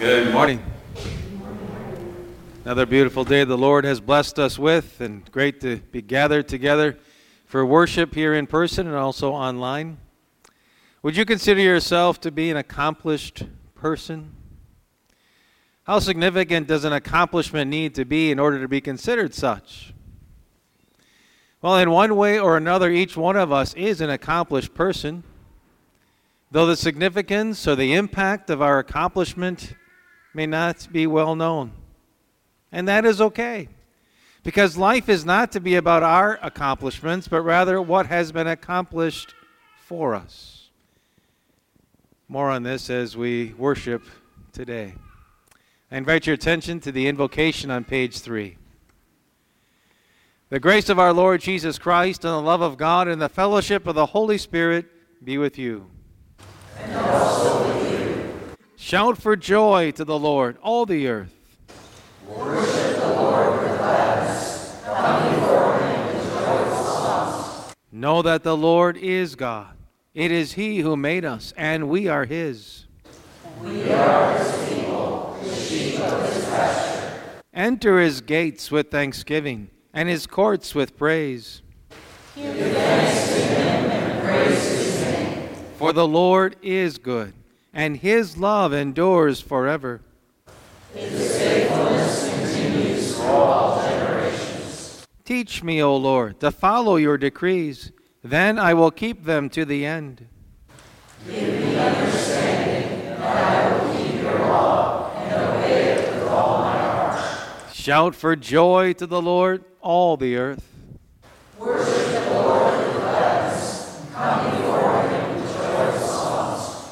Good morning. Another beautiful day the Lord has blessed us with, and great to be gathered together for worship here in person and also online. Would you consider yourself to be an accomplished person? How significant does an accomplishment need to be in order to be considered such? Well, in one way or another, each one of us is an accomplished person, though the significance or the impact of our accomplishment may not be well known. And that is okay, because life is not to be about our accomplishments, but rather what has been accomplished for us. More on this as we worship today. I invite your attention to the invocation on page 3. The grace of our Lord Jesus Christ and the love of God and the fellowship of the Holy Spirit be with you. And also with you. Shout for joy to the Lord, all the earth. Worship the Lord with gladness. Come before him with joyful songs. Know that the Lord is God. It is he who made us, and we are his. We are his people, the sheep of his pasture. Enter his gates with thanksgiving, and his courts with praise. Give thanks to him and praise his name. For the Lord is good, and his love endures forever. His faithfulness continues for all generations. Teach me, O Lord, to follow your decrees. Then I will keep them to the end. Give me understanding, and I will keep your law and obey it with all my heart. Shout for joy to the Lord, all the earth. Worship the Lord with gladness. Come before him with joyful songs.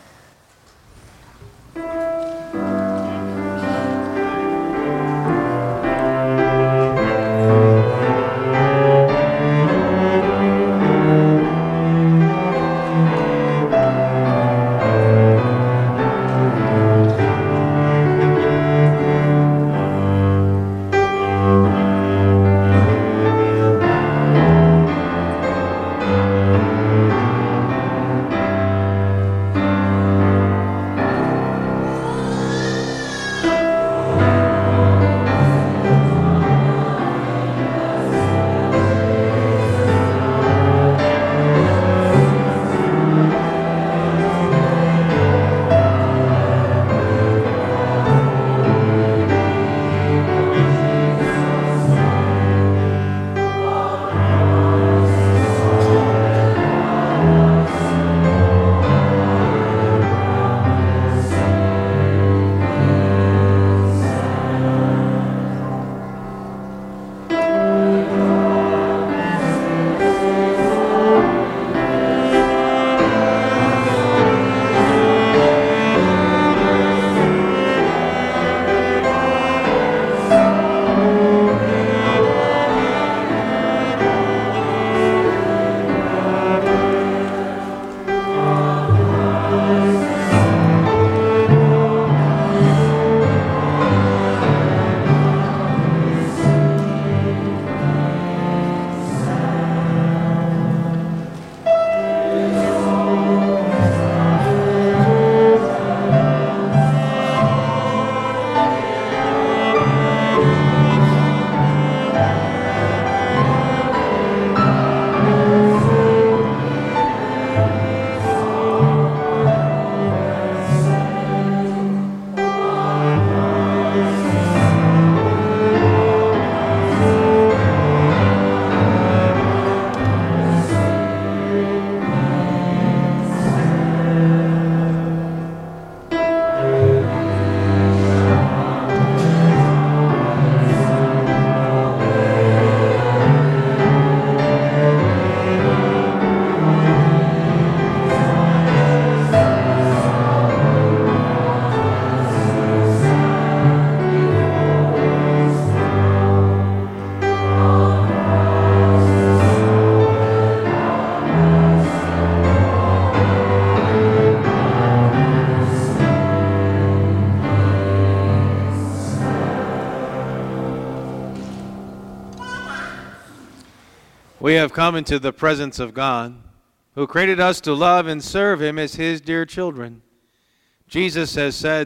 We have come into the presence of God, who created us to love and serve him as his dear children. Jesus has said,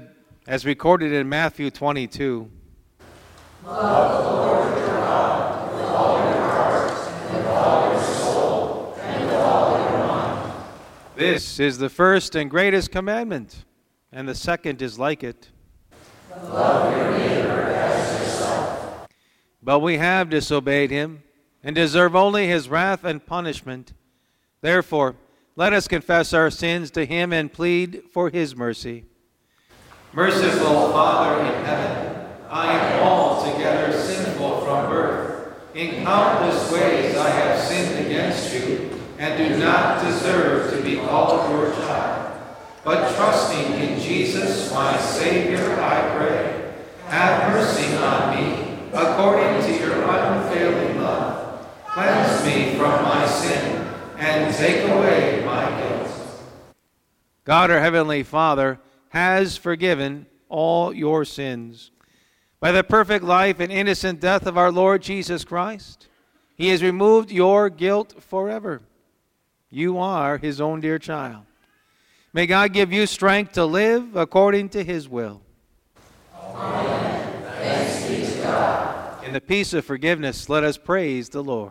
as recorded in Matthew 22. Love the Lord your God with all your heart, and with all your soul, and with all your mind. This is the first and greatest commandment, and the second is like it. Love your neighbor as yourself. But we have disobeyed him, and deserve only his wrath and punishment. Therefore, let us confess our sins to him and plead for his mercy. Merciful Father in heaven, I am altogether sinful from birth. In countless ways I have sinned against you, and do not deserve to be called your child. But trusting in Jesus, my Savior, I pray, have mercy on me, according to your unfailing love. Cleanse me from my sin, and take away my guilt. God, our Heavenly Father, has forgiven all your sins. By the perfect life and innocent death of our Lord Jesus Christ, he has removed your guilt forever. You are his own dear child. May God give you strength to live according to his will. Amen. Thanks be to God. In the peace of forgiveness, let us praise the Lord.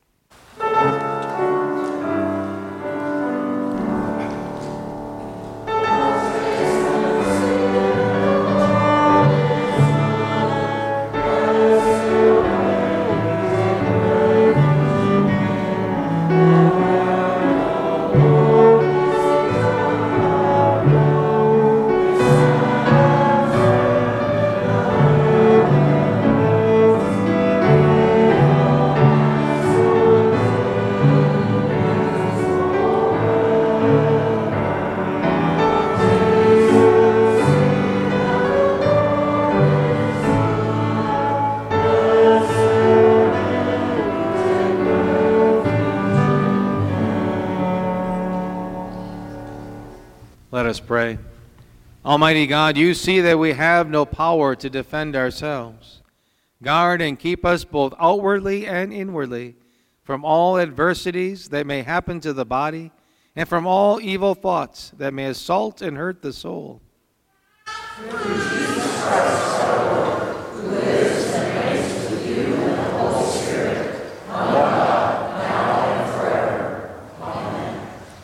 Let us pray. Almighty God, you see that we have no power to defend ourselves. Guard and keep us both outwardly and inwardly from all adversities that may happen to the body and from all evil thoughts that may assault and hurt the soul. Through Jesus Christ our Lord, who lives and reigns with you in the Holy Spirit, one God, now and forever. Amen.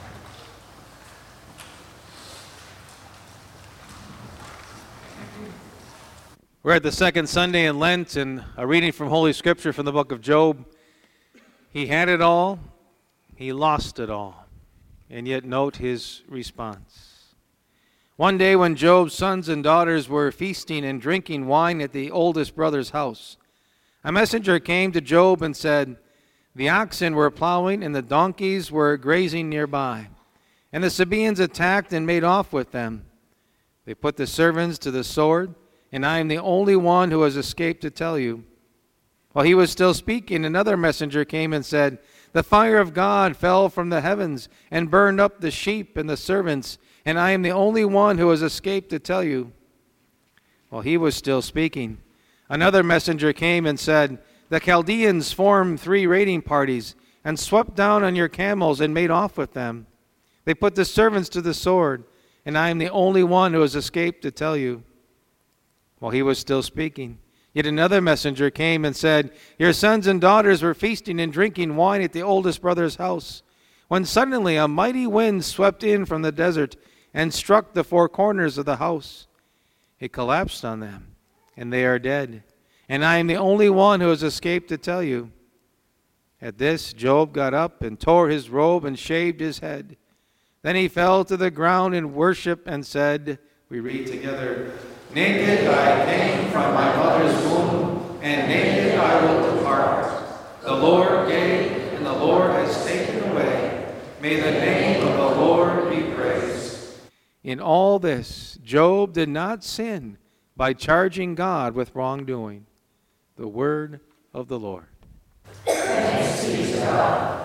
We're at the second Sunday in Lent, and a reading from Holy Scripture from the book of Job. He had it all, he lost it all, and yet note his response. One day when Job's sons and daughters were feasting and drinking wine at the oldest brother's house, a messenger came to Job and said, "The oxen were plowing and the donkeys were grazing nearby, and the Sabaeans attacked and made off with them. They put the servants to the sword, and I am the only one who has escaped to tell you." While he was still speaking, another messenger came and said, "The fire of God fell from the heavens and burned up the sheep and the servants, and I am the only one who has escaped to tell you." While he was still speaking, another messenger came and said, "The Chaldeans formed 3 raiding parties and swept down on your camels and made off with them. They put the servants to the sword, and I am the only one who has escaped to tell you." While he was still speaking, yet another messenger came and said, "Your sons and daughters were feasting and drinking wine at the oldest brother's house, when suddenly a mighty wind swept in from the desert and struck the 4 corners of the house. It collapsed on them, and they are dead, and I am the only one who has escaped to tell you." At this, Job got up and tore his robe and shaved his head. Then he fell to the ground in worship and said, we read together, "Naked I came from my mother's womb, and naked I will depart. The Lord gave, and the Lord has taken away. May the name of the Lord be praised." In all this, Job did not sin by charging God with wrongdoing. The word of the Lord. Thanks be to God.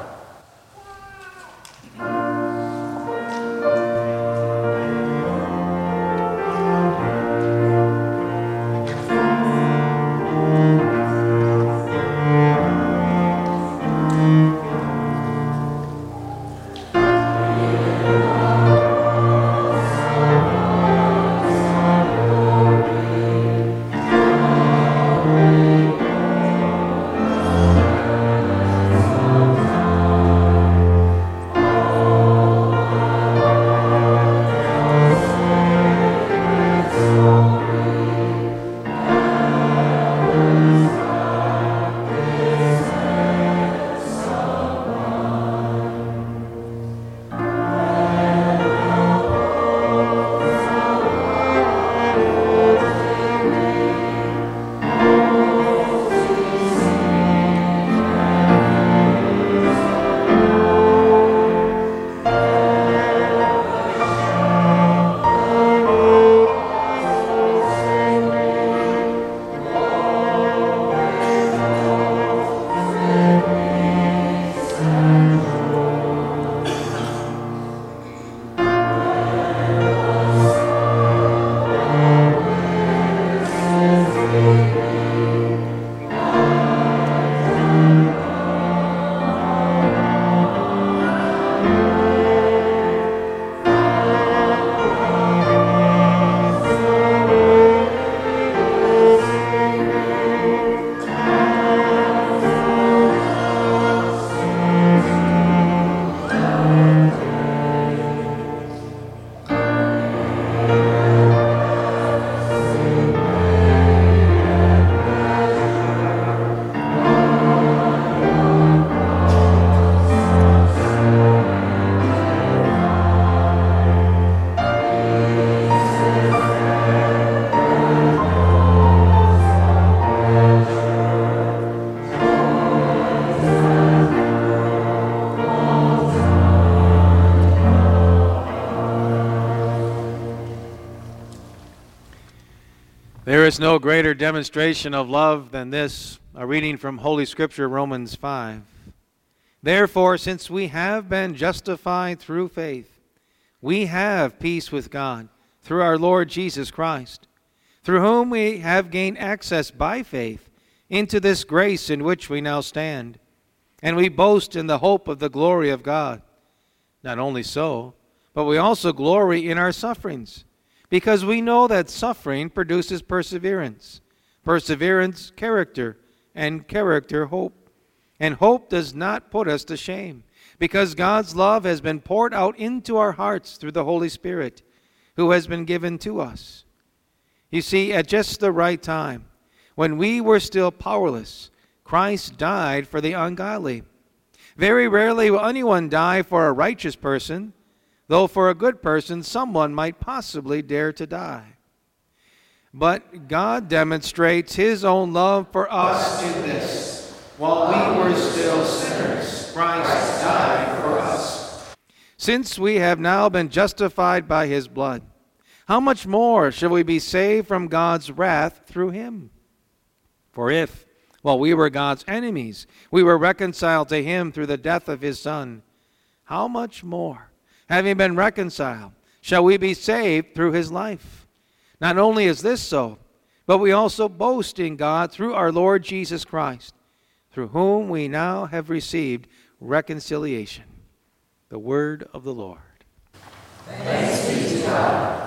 There is no greater demonstration of love than this, a reading from Holy Scripture, Romans 5. Therefore, since we have been justified through faith, we have peace with God through our Lord Jesus Christ, through whom we have gained access by faith into this grace in which we now stand. And we boast in the hope of the glory of God. Not only so, but we also glory in our sufferings, because we know that suffering produces perseverance, perseverance, character, and character, hope. And hope does not put us to shame, because God's love has been poured out into our hearts through the Holy Spirit, who has been given to us. You see, at just the right time, when we were still powerless, Christ died for the ungodly. Very rarely will anyone die for a righteous person, though for a good person someone might possibly dare to die. But God demonstrates His own love for us in this. While we were still sinners, Christ died for us. Since we have now been justified by His blood, how much more shall we be saved from God's wrath through Him? For if, while we were God's enemies, we were reconciled to Him through the death of His Son, how much more, having been reconciled, shall we be saved through His life? Not only is this so, but we also boast in God through our Lord Jesus Christ, through whom we now have received reconciliation. The word of the Lord. Thanks be to God.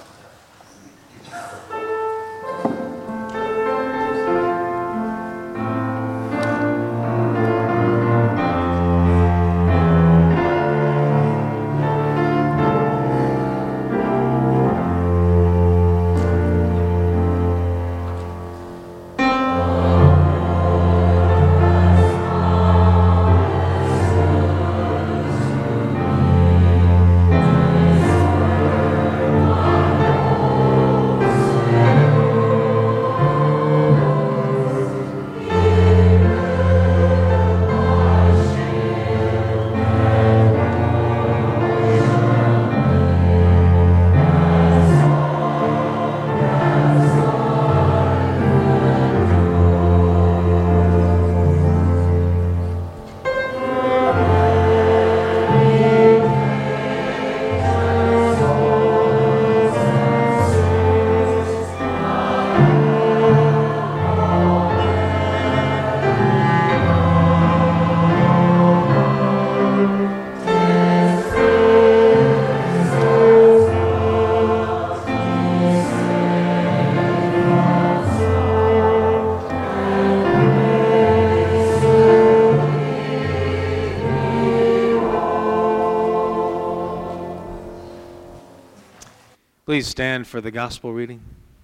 Please stand for the gospel reading.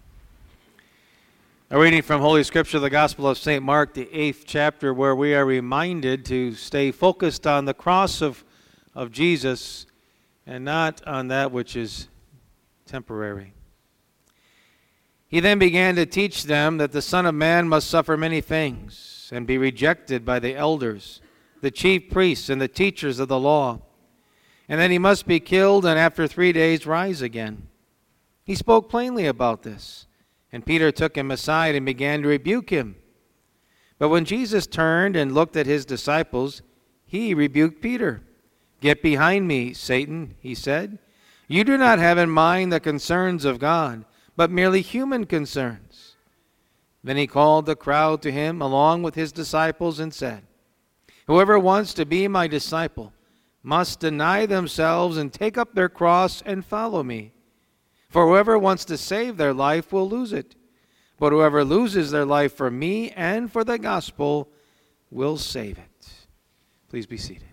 A reading from Holy Scripture, the Gospel of St. Mark, the 8th chapter, where we are reminded to stay focused on the cross of Jesus and not on that which is temporary. He then began to teach them that the Son of Man must suffer many things and be rejected by the elders, the chief priests, and the teachers of the law, and then he must be killed and after 3 days rise again. He spoke plainly about this, and Peter took him aside and began to rebuke him. But when Jesus turned and looked at his disciples, he rebuked Peter. "Get behind me, Satan," he said. "You do not have in mind the concerns of God, but merely human concerns." Then he called the crowd to him along with his disciples and said, "Whoever wants to be my disciple must deny themselves and take up their cross and follow me. For whoever wants to save their life will lose it, but whoever loses their life for me and for the gospel will save it." Please be seated.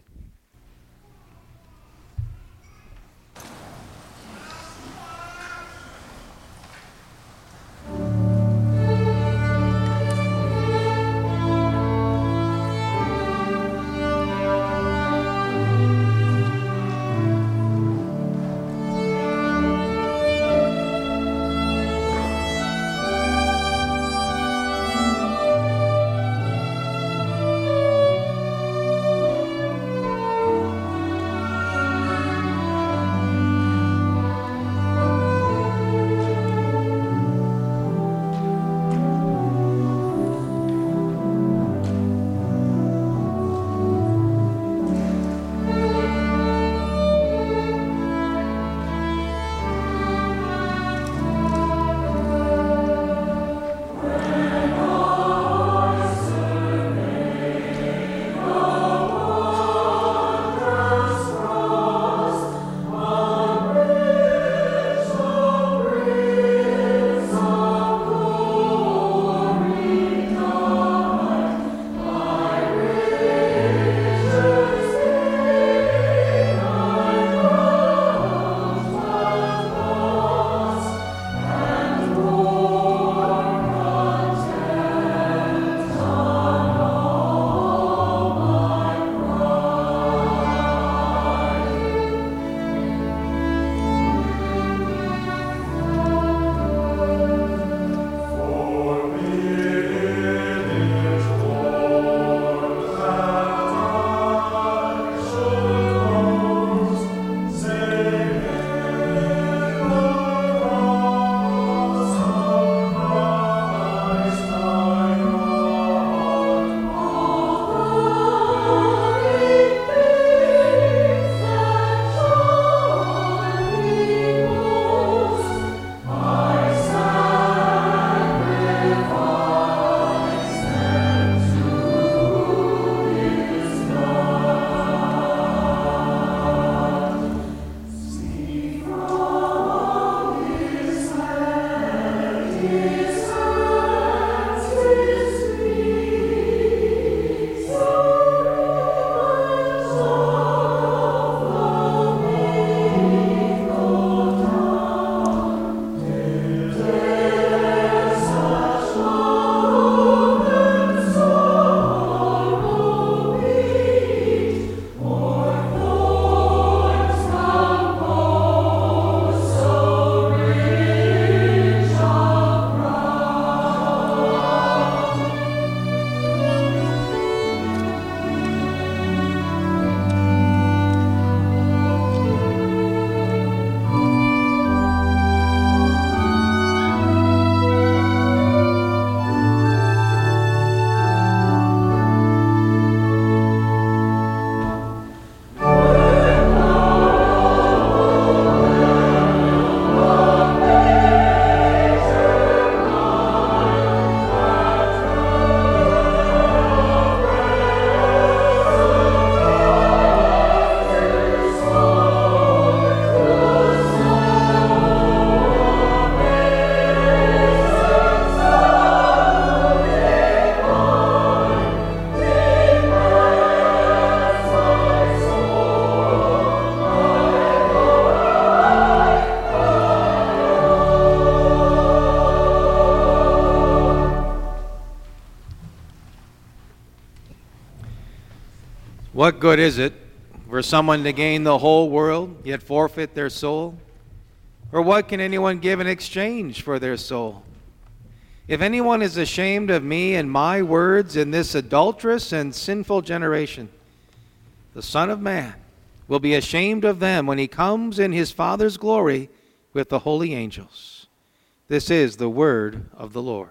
What good is it for someone to gain the whole world, yet forfeit their soul? Or what can anyone give in exchange for their soul? If anyone is ashamed of me and my words in this adulterous and sinful generation, the Son of Man will be ashamed of them when he comes in his Father's glory with the holy angels. This is the word of the Lord.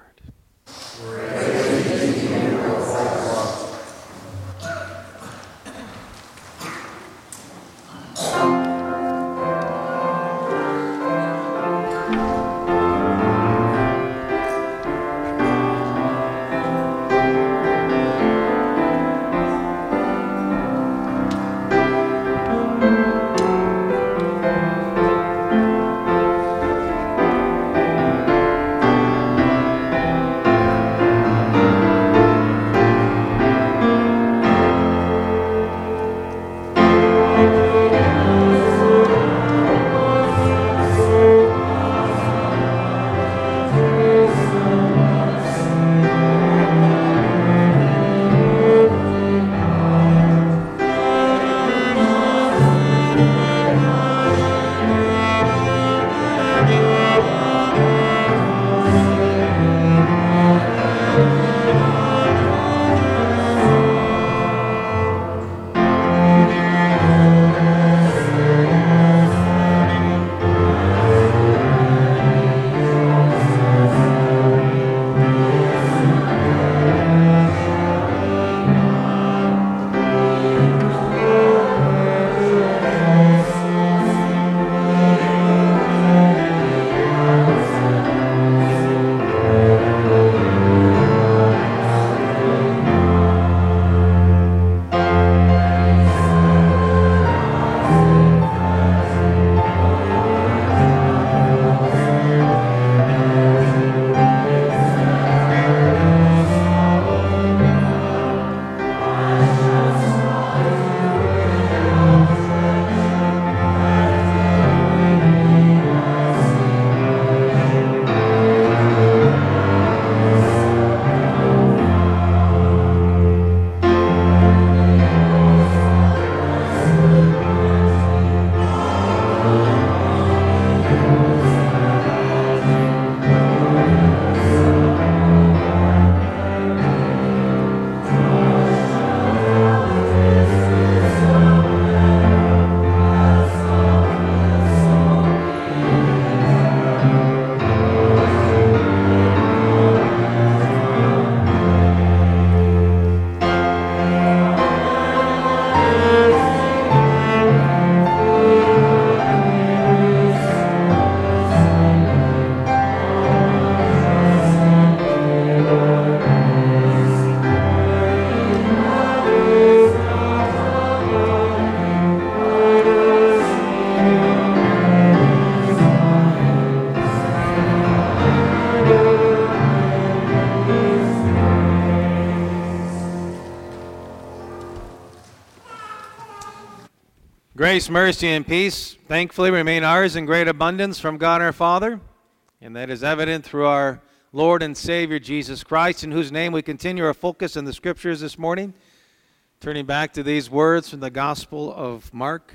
Grace, mercy, and peace thankfully remain ours in great abundance from God our Father, and that is evident through our Lord and Savior Jesus Christ, in whose name we continue our focus in the Scriptures this morning, turning back to these words from the Gospel of Mark.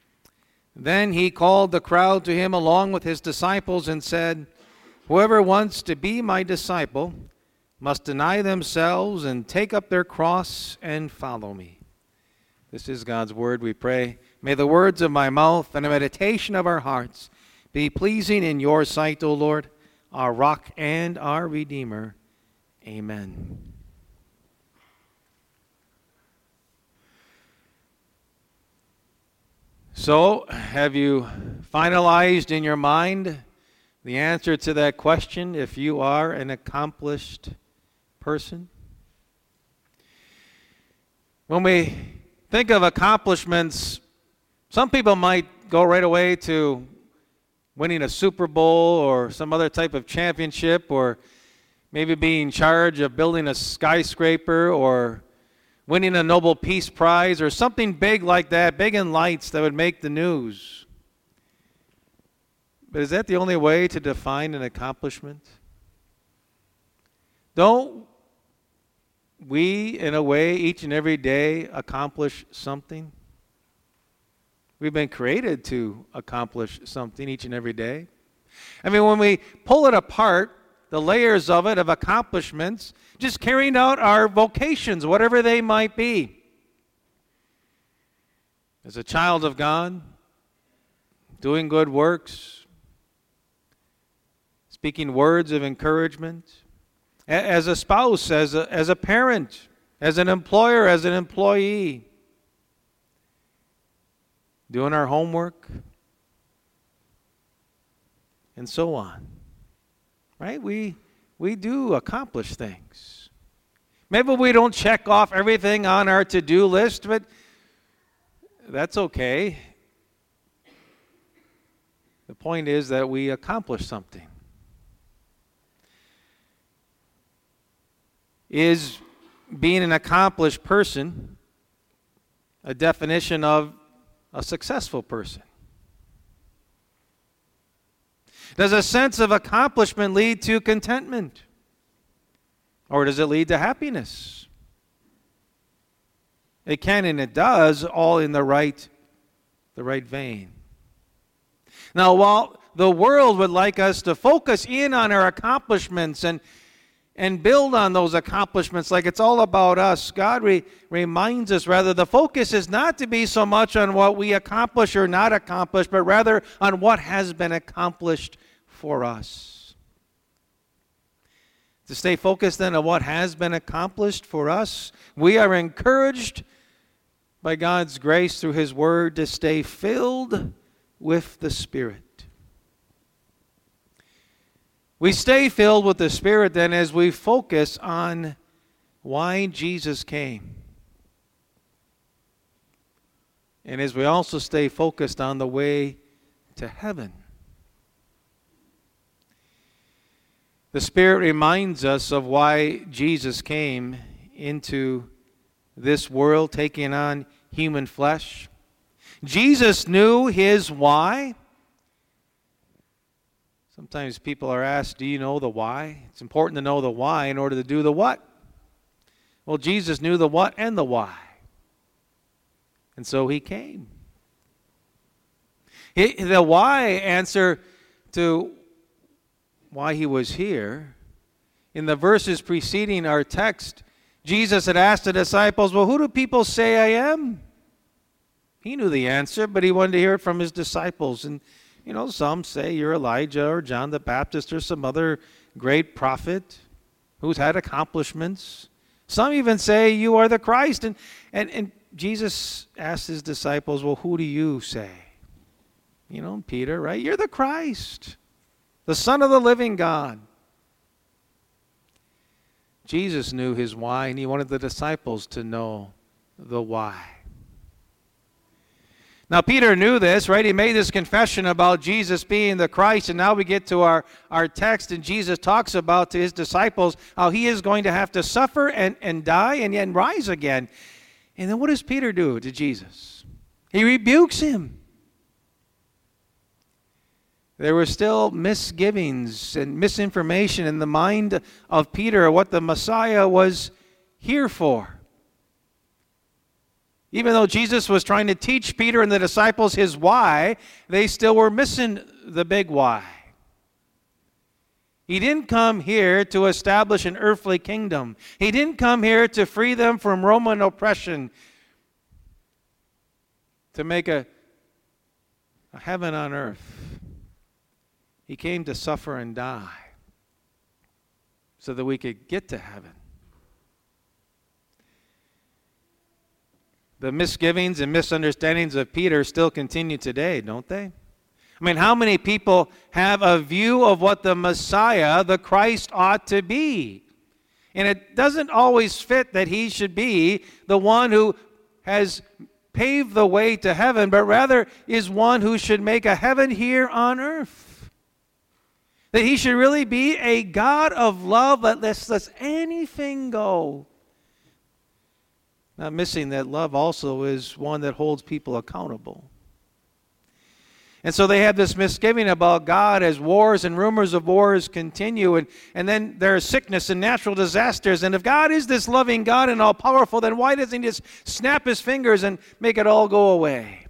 Then he called the crowd to him along with his disciples and said, "Whoever wants to be my disciple must deny themselves and take up their cross and follow me." This is God's word, we pray. May the words of my mouth and the meditation of our hearts be pleasing in your sight, O Lord, our rock and our Redeemer. Amen. So, have you finalized in your mind the answer to that question, if you are an accomplished person? When we think of accomplishments, some people might go right away to winning a Super Bowl or some other type of championship, or maybe being in charge of building a skyscraper or winning a Nobel Peace Prize or something big like that, big in lights that would make the news. But is that the only way to define an accomplishment? Don't we, in a way, each and every day accomplish something? We've been created to accomplish something each and every day. I mean, when we pull it apart, the layers of it, of accomplishments, just carrying out our vocations, whatever they might be. As a child of God, doing good works, speaking words of encouragement, as a spouse, as a parent, as an employer, as an employee, doing our homework, and so on. Right? We do accomplish things. Maybe we don't check off everything on our to-do list, but that's okay. The point is that we accomplish something. Is being an accomplished person a definition of a successful person? Does a sense of accomplishment lead to contentment? Or does it lead to happiness? It can and it does, all in the right vein. Now, while the world would like us to focus in on our accomplishments and build on those accomplishments like it's all about us, God reminds us, rather, the focus is not to be so much on what we accomplish or not accomplish, but rather on what has been accomplished for us. To stay focused then on what has been accomplished for us, we are encouraged by God's grace through His Word to stay filled with the Spirit. We stay filled with the Spirit then as we focus on why Jesus came. And as we also stay focused on the way to heaven. The Spirit reminds us of why Jesus came into this world, taking on human flesh. Jesus knew His why. Sometimes people are asked, do you know the why? It's important to know the why in order to do the what. Well, Jesus knew the what and the why. And so He came. The why answer to why He was here, in the verses preceding our text, Jesus had asked the disciples, well, who do people say I am? He knew the answer, but He wanted to hear it from His disciples. And some say you're Elijah or John the Baptist or some other great prophet who's had accomplishments. Some even say you are the Christ. And Jesus asked His disciples, well, who do you say? Peter, right? You're the Christ, the Son of the living God. Jesus knew His why, and He wanted the disciples to know the why. Now, Peter knew this, right? He made this confession about Jesus being the Christ, and now we get to our text, and Jesus talks about to His disciples how He is going to have to suffer and die and then rise again. And then what does Peter do to Jesus? He rebukes Him. There were still misgivings and misinformation in the mind of Peter of what the Messiah was here for. Even though Jesus was trying to teach Peter and the disciples His why, they still were missing the big why. He didn't come here to establish an earthly kingdom. He didn't come here to free them from Roman oppression, to make a heaven on earth. He came to suffer and die so that we could get to heaven. The misgivings and misunderstandings of Peter still continue today, don't they? I mean, how many people have a view of what the Messiah, the Christ, ought to be? And it doesn't always fit that He should be the one who has paved the way to heaven, but rather is one who should make a heaven here on earth. That He should really be a God of love that lets anything go. Not missing that love also is one that holds people accountable. And so they have this misgiving about God as wars and rumors of wars continue. And then there's sickness and natural disasters. And if God is this loving God and all-powerful, then why doesn't he just snap his fingers and make it all go away?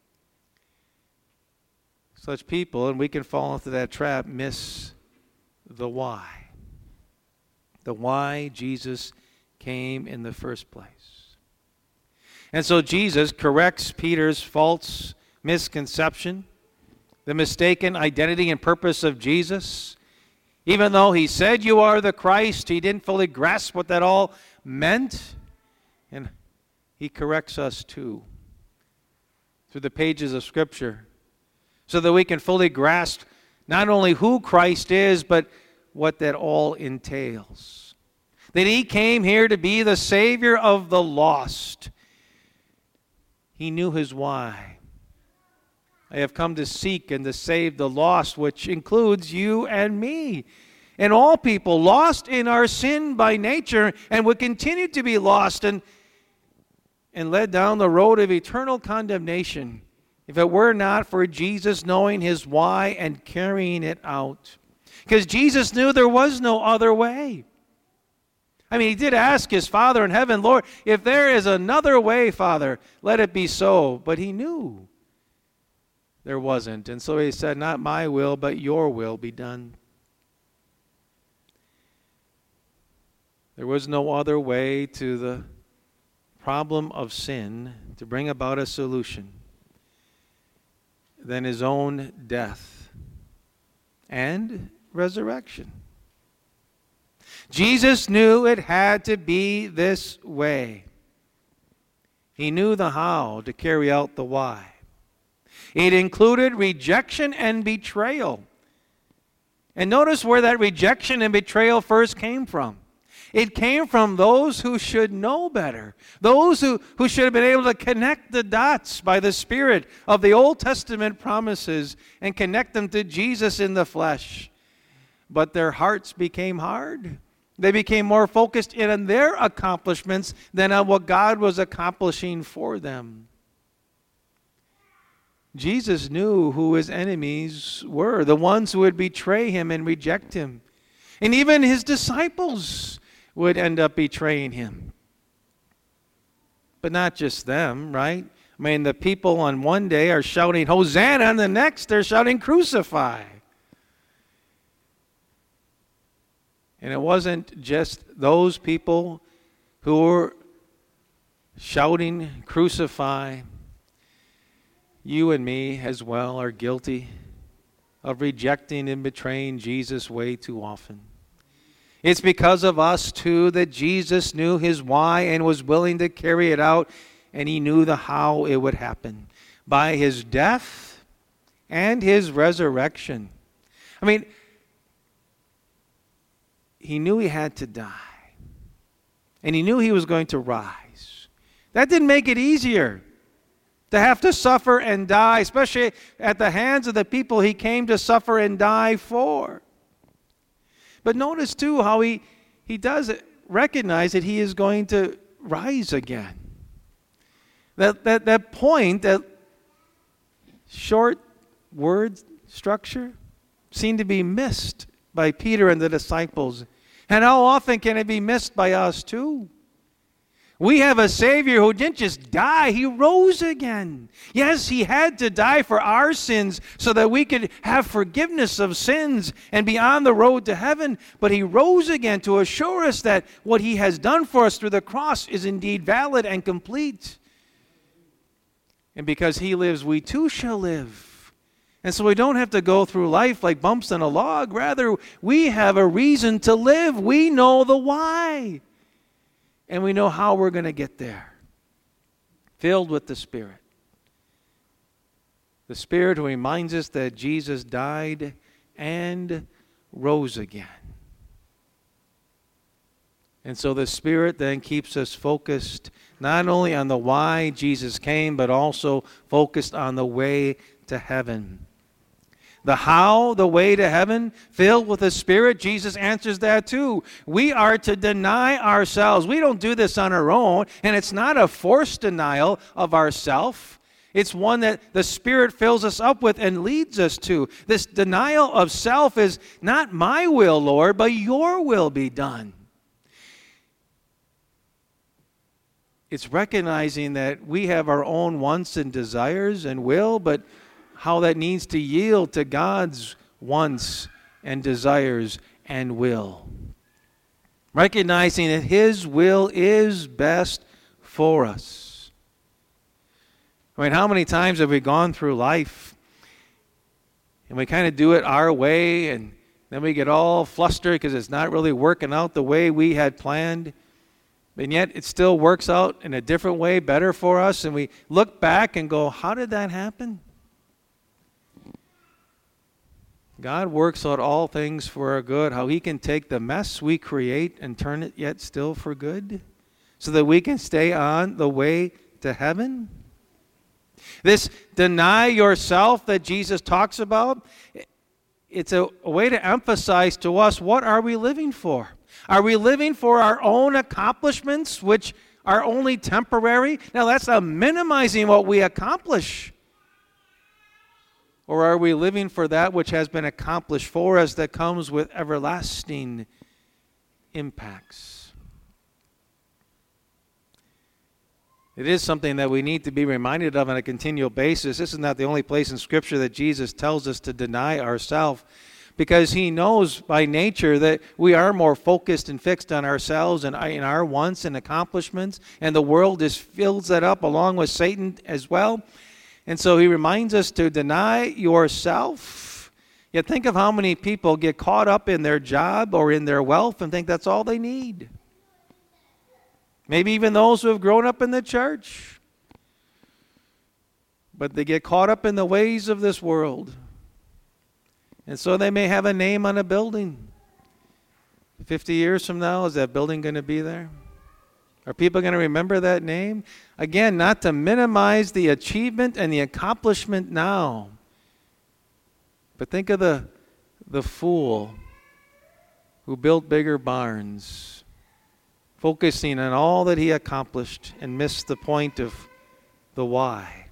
Such people, and we can fall into that trap, miss the why. The why Jesus came in the first place. And so Jesus corrects Peter's false misconception, the mistaken identity and purpose of Jesus. Even though he said, "You are the Christ," he didn't fully grasp what that all meant. And he corrects us too through the pages of Scripture so that we can fully grasp not only who Christ is, but what that all entails. That he came here to be the Savior of the lost. He knew his why. I have come to seek and to save the lost, which includes you and me. And all people lost in our sin by nature and would continue to be lost and led down the road of eternal condemnation if it were not for Jesus knowing his why and carrying it out. Because Jesus knew there was no other way. I mean, he did ask his Father in heaven, "Lord, if there is another way, Father, let it be so." But he knew there wasn't. And so he said, "Not my will, but your will be done." There was no other way to the problem of sin to bring about a solution than his own death and resurrection. Jesus knew it had to be this way. He knew the how to carry out the why. It included rejection and betrayal. And notice where that rejection and betrayal first came from. It came from those who should know better, those who should have been able to connect the dots by the Spirit of the Old Testament promises and connect them to Jesus in the flesh. But their hearts became hard. They became more focused in on their accomplishments than on what God was accomplishing for them. Jesus knew who his enemies were, the ones who would betray him and reject him. And even his disciples would end up betraying him. But not just them, right? I mean, the people on one day are shouting, "Hosanna," and the next they're shouting, "Crucify." And it wasn't just those people who were shouting, "Crucify." You and me as well are guilty of rejecting and betraying Jesus way too often. It's because of us too that Jesus knew his why and was willing to carry it out, and he knew the how it would happen by his death and his resurrection. I mean, he knew he had to die, and he knew he was going to rise. That didn't make it easier to have to suffer and die, especially at the hands of the people he came to suffer and die for. But notice too how he does recognize that he is going to rise again. That point, that short word structure seemed to be missed by Peter and the disciples. And how often can it be missed by us too? We have a Savior who didn't just die, he rose again. Yes, he had to die for our sins so that we could have forgiveness of sins and be on the road to heaven. But he rose again to assure us that what he has done for us through the cross is indeed valid and complete. And because he lives, we too shall live. And so we don't have to go through life like bumps in a log. Rather, we have a reason to live. We know the why. And we know how we're going to get there. Filled with the Spirit. The Spirit who reminds us that Jesus died and rose again. And so the Spirit then keeps us focused not only on the why Jesus came, but also focused on the way to heaven. The how, the way to heaven, filled with the Spirit, Jesus answers that too. We are to deny ourselves. We don't do this on our own, and it's not a forced denial of ourself. It's one that the Spirit fills us up with and leads us to. This denial of self is not my will, Lord, but your will be done. It's recognizing that we have our own wants and desires and will, but how that needs to yield to God's wants and desires and will. Recognizing that His will is best for us. I mean, how many times have we gone through life and we kind of do it our way, and then we get all flustered because it's not really working out the way we had planned, and yet it still works out in a different way, better for us, and we look back and go, how did that happen? God works out all things for our good, how He can take the mess we create and turn it yet still for good, so that we can stay on the way to heaven. This deny yourself that Jesus talks about, it's a way to emphasize to us, what are we living for? Are we living for our own accomplishments, which are only temporary? Now, that's not minimizing what we accomplish. Or are we living for that which has been accomplished for us, that comes with everlasting impacts? It is something that we need to be reminded of on a continual basis. This is not the only place in Scripture that Jesus tells us to deny ourselves, because He knows by nature that we are more focused and fixed on ourselves and in our wants and accomplishments, and the world just fills that up along with Satan as well. And so He reminds us to deny yourself. Yet think of how many people get caught up in their job or in their wealth and think that's all they need. Maybe even those who have grown up in the church. But they get caught up in the ways of this world. And so they may have a name on a building. 50 years from now, is that building going to be there? Are people going to remember that name? Again, not to minimize the achievement and the accomplishment now. But think of the fool who built bigger barns, focusing on all that he accomplished and missed the point of the why.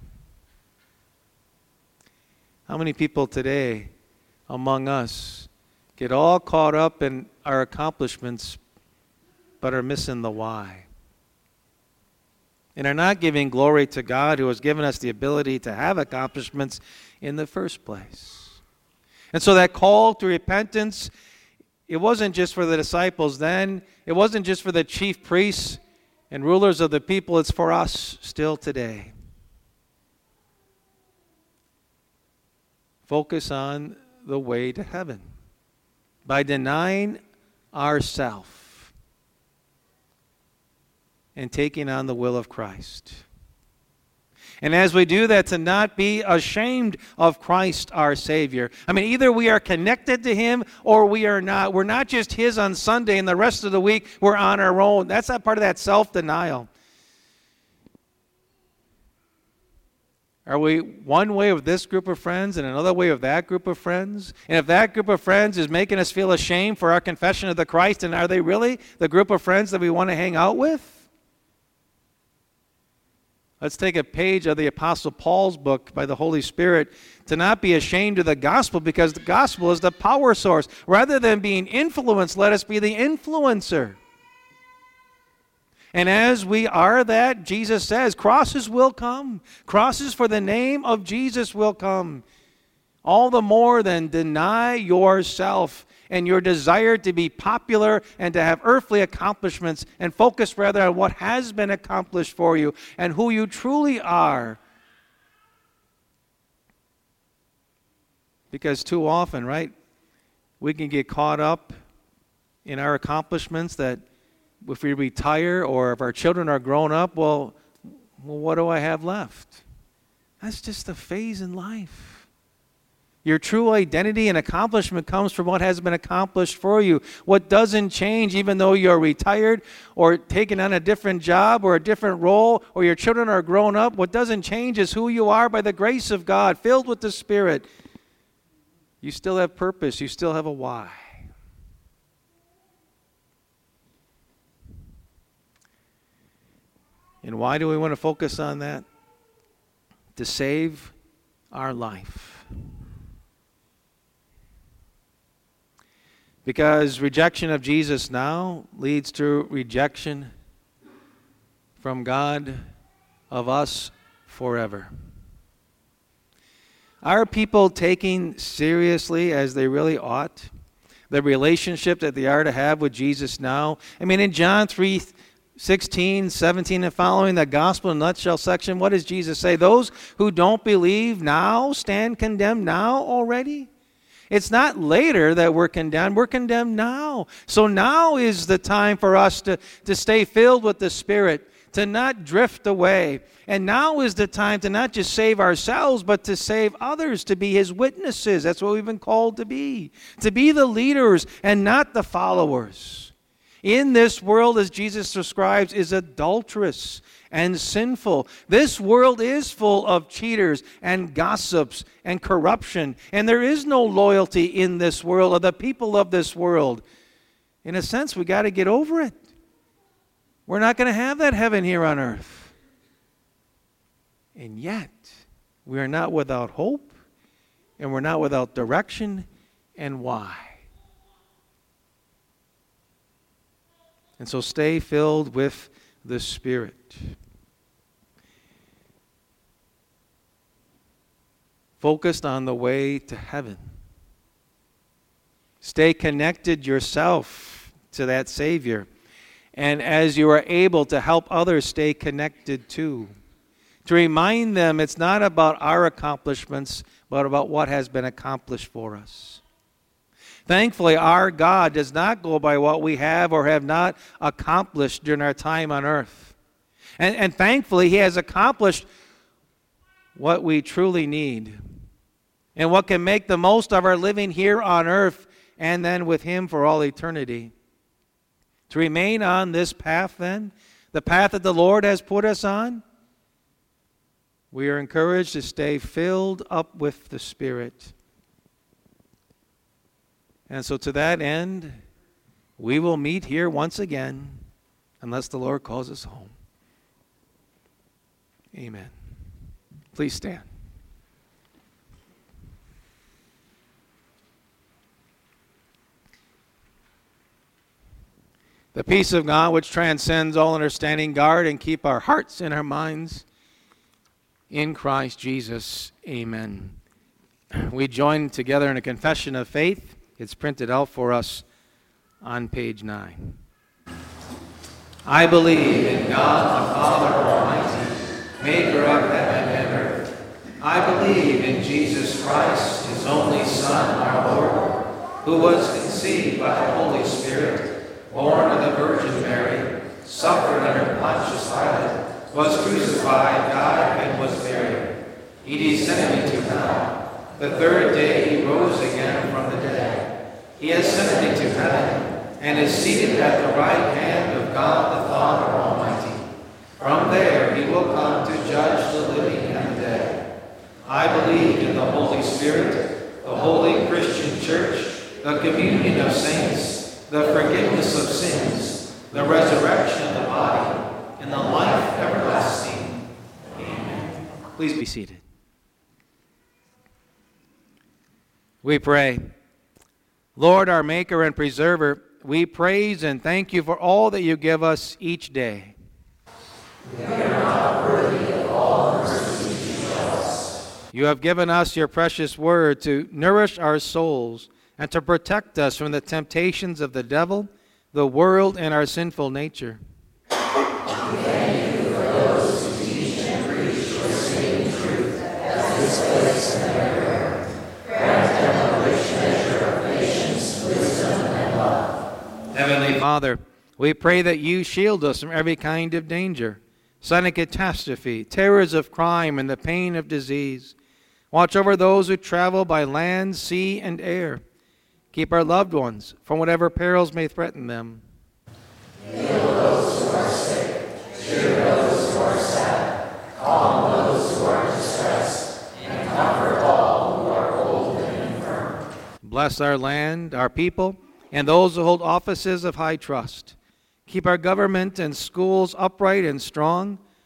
How many people today among us get all caught up in our accomplishments but are missing the why? And are not giving glory to God, who has given us the ability to have accomplishments in the first place. And so that call to repentance, it wasn't just for the disciples then. It wasn't just for the chief priests and rulers of the people. It's for us still today. Focus on the way to heaven by denying ourselves and taking on the will of Christ. And as we do that, to not be ashamed of Christ our Savior. I mean, either we are connected to Him or we are not. We're not just His on Sunday and the rest of the week we're on our own. That's not part of that self-denial. Are we one way with this group of friends and another way with that group of friends? And if that group of friends is making us feel ashamed for our confession of the Christ, then are they really the group of friends that we want to hang out with? Let's take a page of the Apostle Paul's book by the Holy Spirit to not be ashamed of the gospel, because the gospel is the power source. Rather than being influenced, let us be the influencer. And as we are that, Jesus says, crosses will come. Crosses for the name of Jesus will come. All the more than deny yourself and your desire to be popular and to have earthly accomplishments, and focus rather on what has been accomplished for you and who you truly are. Because too often, right, we can get caught up in our accomplishments, that if we retire or if our children are grown up, well, what do I have left? That's just a phase in life. Your true identity and accomplishment comes from what has been accomplished for you. What doesn't change, even though you're retired or taking on a different job or a different role, or your children are grown up, what doesn't change is who you are by the grace of God, filled with the Spirit. You still have purpose. You still have a why. And why do we want to focus on that? to save our life. Because rejection of Jesus now leads to rejection from God of us forever. Are people taking seriously, as they really ought, the relationship that they are to have with Jesus now? I mean, in John 3:16, 17, and following, the gospel in a nutshell section, what does Jesus say? Those who don't believe now stand condemned now already? It's not later that we're condemned now. So now is the time for us to stay filled with the Spirit, to not drift away. And now is the time to not just save ourselves, but to save others, to be His witnesses. That's what we've been called to be the leaders and not the followers. In this world, as Jesus describes, is adulterous and sinful. This world is full of cheaters and gossips and corruption, and there is no loyalty in this world of the people of this world. In a sense, we got to get over it. We're not going to have that heaven here on earth. And yet, we are not without hope, and we're not without direction. And why? And so stay filled with the Spirit. Focused on the way to heaven. Stay connected yourself to that Savior. And as you are able to help others stay connected too. To remind them it's not about our accomplishments, but about what has been accomplished for us. Thankfully, our God does not go by what we have or have not accomplished during our time on earth. And thankfully, He has accomplished what we truly need and what can make the most of our living here on earth and then with Him for all eternity. To remain on this path then, the path that the Lord has put us on, we are encouraged to stay filled up with the Spirit. And so to that end, we will meet here once again, unless the Lord calls us home. Amen. Please stand. The peace of God, which transcends all understanding, guard and keep our hearts and our minds in Christ Jesus. Amen. We join together in a confession of faith. It's printed out for us on page 9. I believe in God the Father Almighty, maker of heaven and earth. I believe in Jesus Christ, His only Son, our Lord, who was conceived by the Holy Spirit, born of the Virgin Mary, suffered under Pontius Pilate, was crucified, died, and was buried. He descended into hell. The third day He rose again from the dead. He ascended into heaven and is seated at the right hand of God the Father Almighty. From there He will come to judge the living and the dead. I believe in the Holy Spirit, the holy Christian Church, the communion of saints, the forgiveness of sins, the resurrection of the body, and the life everlasting. Amen. Please be seated. We pray. Lord, our Maker and Preserver, we praise and thank You for all that You give us each day. We are not worthy of all mercy You show us. You have given us Your precious word to nourish our souls and to protect us from the temptations of the devil, the world, and our sinful nature. We thank You for those who teach and preach Your saving truth as this place and everywhere. Grant them a rich measure of patience, wisdom, and love. Heavenly Father, we pray that You shield us from every kind of danger, sudden catastrophe, terrors of crime, and the pain of disease. Watch over those who travel by land, sea, and air. Keep our loved ones from whatever perils may threaten them. Heal those who are sick, cheer those who are sad, calm those who are distressed, and comfort all who are old and infirm. Bless our land, our people, and those who hold offices of high trust. Keep our government and schools upright and strong,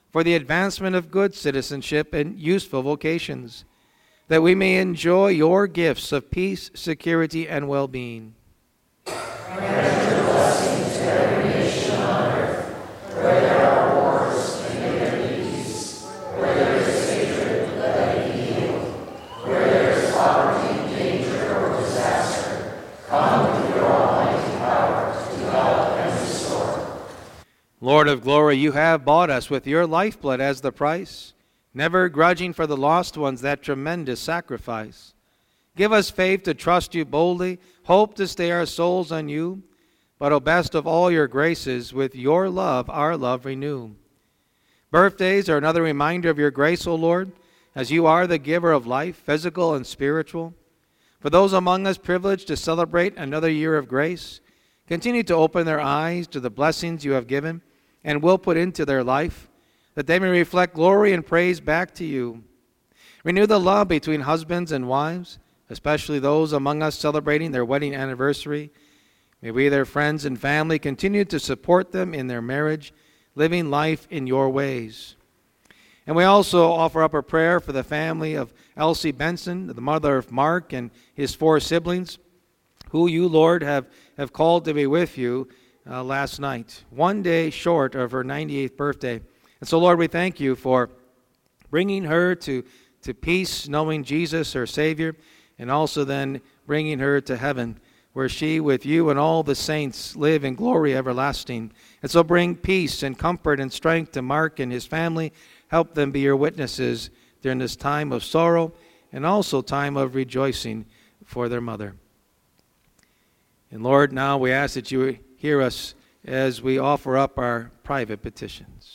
for the advancement of good citizenship and useful vocations, that we may enjoy your gifts of peace, security, and well-being. Grant your blessings to every nation on earth, where there are wars, and make there peace. Where there is hatred, let it be healed. Where there is poverty, danger, or disaster, come with your almighty power to help and restore. Lord of glory, you have bought us with your lifeblood as the price, never grudging for the lost ones that tremendous sacrifice. Give us faith to trust you boldly, hope to stay our souls on you, but, O best of all your graces, with your love our love renew. Birthdays are another reminder of your grace, O Lord, as you are the giver of life, physical and spiritual. For those among us privileged to celebrate another year of grace, continue to open their eyes to the blessings you have given and will put into their life, that they may reflect glory and praise back to you. Renew the love between husbands and wives, especially those among us celebrating their wedding anniversary. May we, their friends and family, continue to support them in their marriage, living life in your ways. And we also offer up a prayer for the family of Elsie Benson, the mother of Mark and his 4 siblings, who you, Lord, have called to be with you last night, one day short of her 98th birthday. And so, Lord, we thank you for bringing her to peace, knowing Jesus, her Savior, and also then bringing her to heaven, where she, with you and all the saints, live in glory everlasting. And so bring peace and comfort and strength to Mark and his family. Help them be your witnesses during this time of sorrow and also time of rejoicing for their mother. And Lord, now we ask that you hear us as we offer up our private petitions.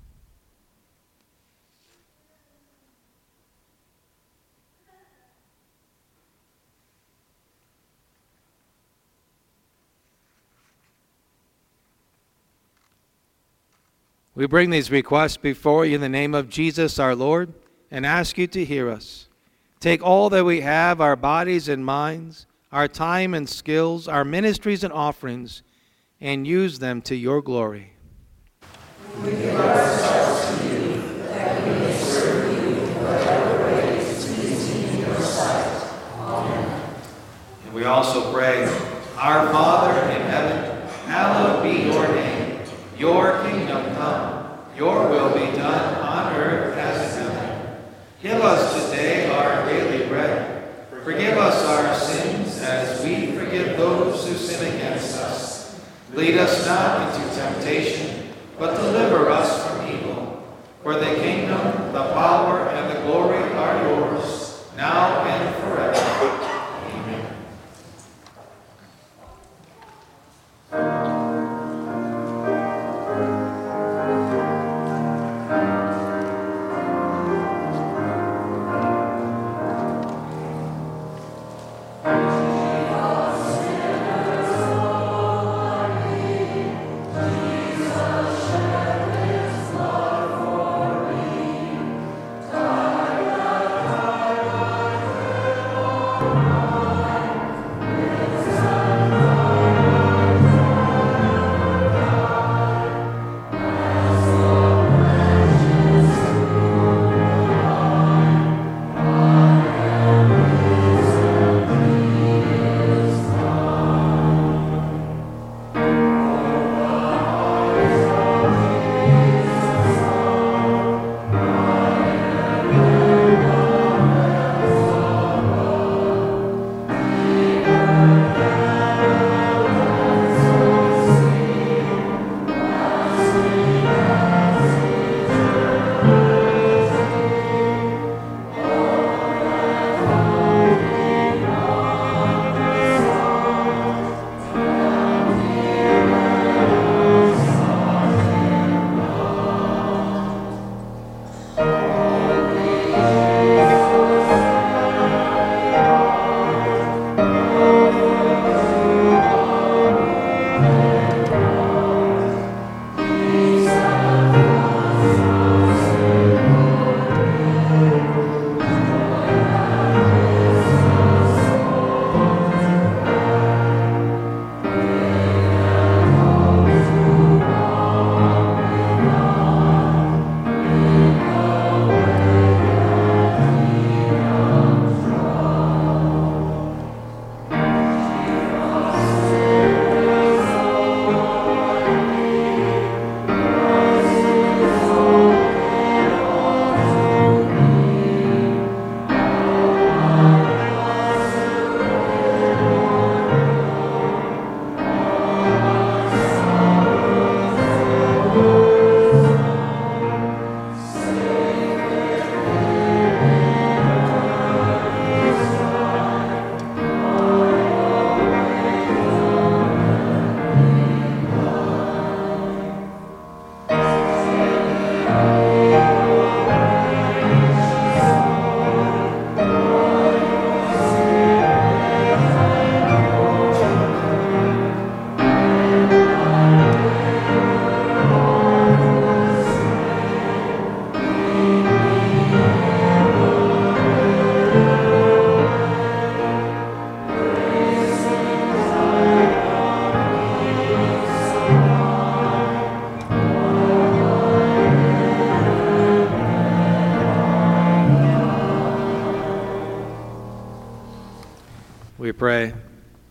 We bring these requests before you in the name of Jesus our Lord and ask you to hear us. Take all that we have, our bodies and minds, our time and skills, our ministries and offerings, and use them to your glory. We give ourselves to you, that we may serve you in whatever way is pleasing in your sight. Amen. And we also pray, Our Father in heaven, hallowed be your name. Your kingdom come, your will be done on earth as in heaven. Give us today our daily bread. Forgive us our sins as we forgive those who sin against us. Lead us not into temptation, but deliver us from evil. For the kingdom, the power, and the glory are yours, now and forever. Amen.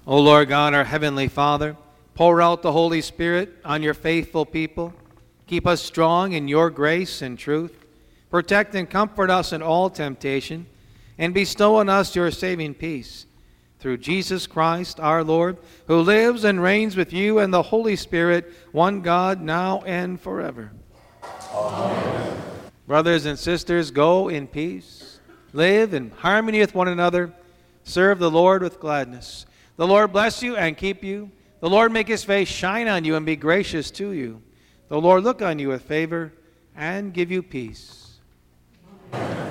O Lord God, our heavenly Father, pour out the Holy Spirit on your faithful people. Keep us strong in your grace and truth. Protect and comfort us in all temptation, and bestow on us your saving peace. Through Jesus Christ our Lord, who lives and reigns with you and the Holy Spirit, one God, now and forever. Amen. Brothers and sisters, go in peace. Live in harmony with one another. Serve the Lord with gladness. The Lord bless you and keep you. The Lord make his face shine on you and be gracious to you. The Lord look on you with favor and give you peace. Amen.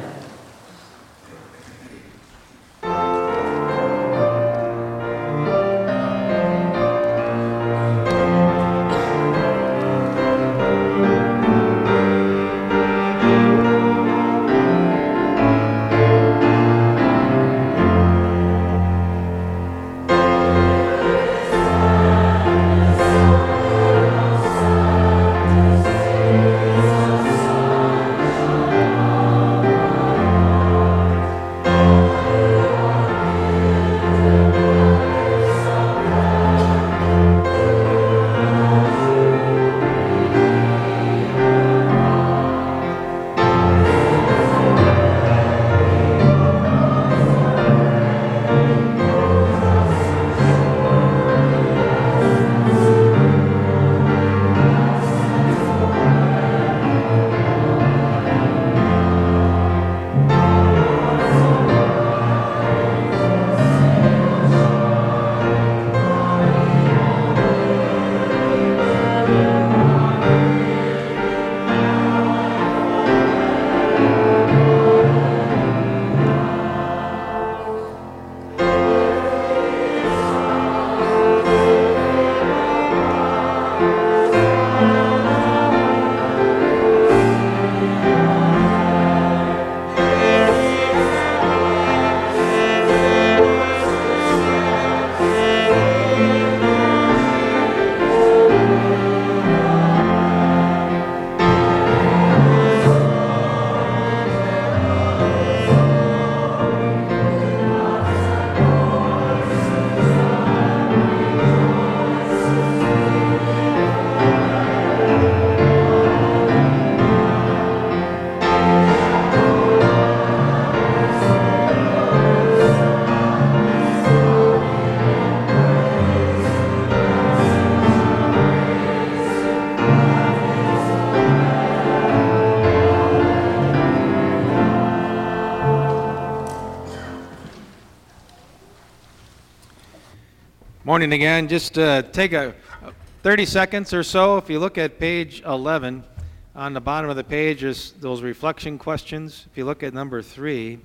Morning again. Just take a 30 seconds or so. If you look at page 11, on the bottom of the page is those reflection questions. If you look at number 3,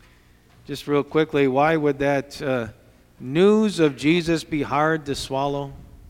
just real quickly, why would that news of Jesus be hard to swallow?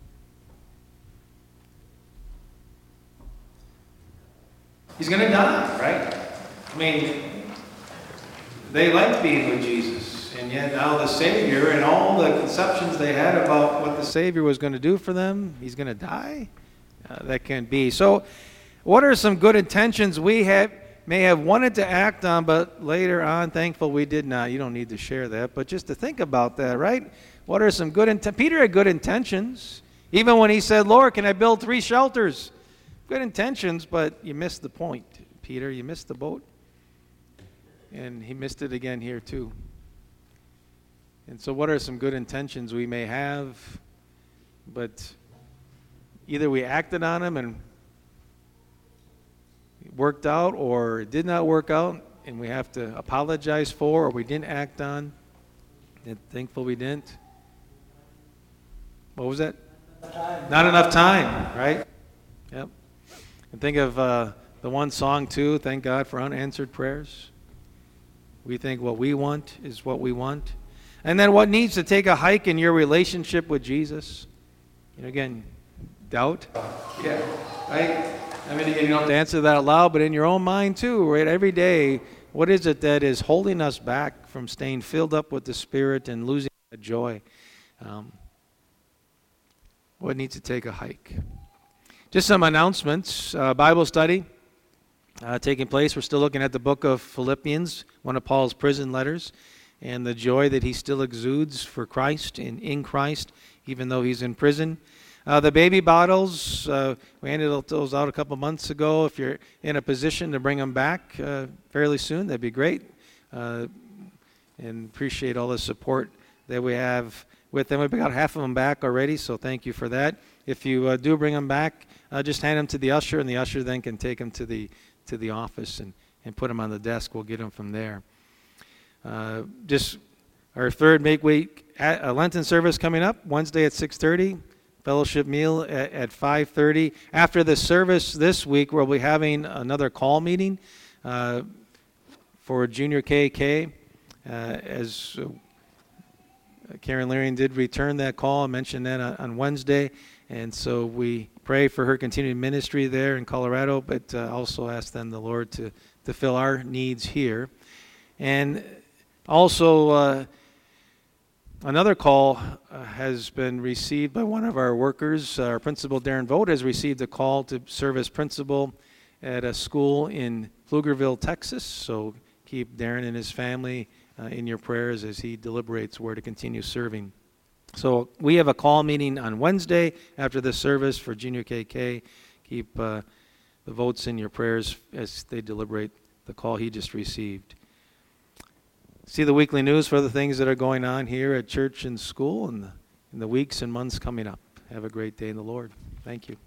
He's going to die, right? I mean, they liked being with Jesus. And yet now the Savior and all the conceptions they had about what the Savior was going to do for them, he's going to die? That can't be. So what are some good intentions we may have wanted to act on, but later on, thankful we did not? You don't need to share that, but just to think about that, right? What are some good intentions? Peter had good intentions. Even when he said, Lord, can I build 3 shelters? Good intentions, but you missed the point, Peter. You missed the boat. And he missed it again here too. And so what are some good intentions we may have, but either we acted on them and it worked out, or it did not work out and we have to apologize for, or we didn't act on and thankful we didn't. What was that? Not enough time, right? Yep. And think of the one song too, thank God for unanswered prayers. We think what we want is what we want. And then what needs to take a hike in your relationship with Jesus? Again, doubt. Yeah, right? I mean, you don't have to answer that aloud, but in your own mind too, right? Every day, what is it that is holding us back from staying filled up with the Spirit and losing the joy? What needs to take a hike? Just some announcements. Bible study taking place. We're still looking at the book of Philippians, one of Paul's prison letters. and the joy that he still exudes for Christ and in Christ, even though he's in prison. The baby bottles, we handed those out a couple months ago. If you're in a position to bring them back fairly soon, that'd be great. And appreciate all the support that we have with them. We've got half of them back already, so thank you for that. If you do bring them back, just hand them to the usher, and the usher then can take them to the office and put them on the desk. We'll get them from there. Just our third midweek Lenten service coming up, Wednesday at 6:30. Fellowship meal at 5:30. After the service this week, we'll be having another call meeting for Junior KK. As Karen Larian did return that call, I mentioned that on Wednesday. And so we pray for her continued ministry there in Colorado, but also ask then the Lord to fill our needs here. And also, another call has been received by one of our workers. Our principal, Darren Vogt, has received a call to serve as principal at a school in Pflugerville, Texas. So keep Darren and his family in your prayers as he deliberates where to continue serving. So we have a call meeting on Wednesday after the service for Junior KK. Keep the Vogts in your prayers as they deliberate the call he just received. See the weekly news for the things that are going on here at church and school in the weeks and months coming up. Have a great day in the Lord. Thank you.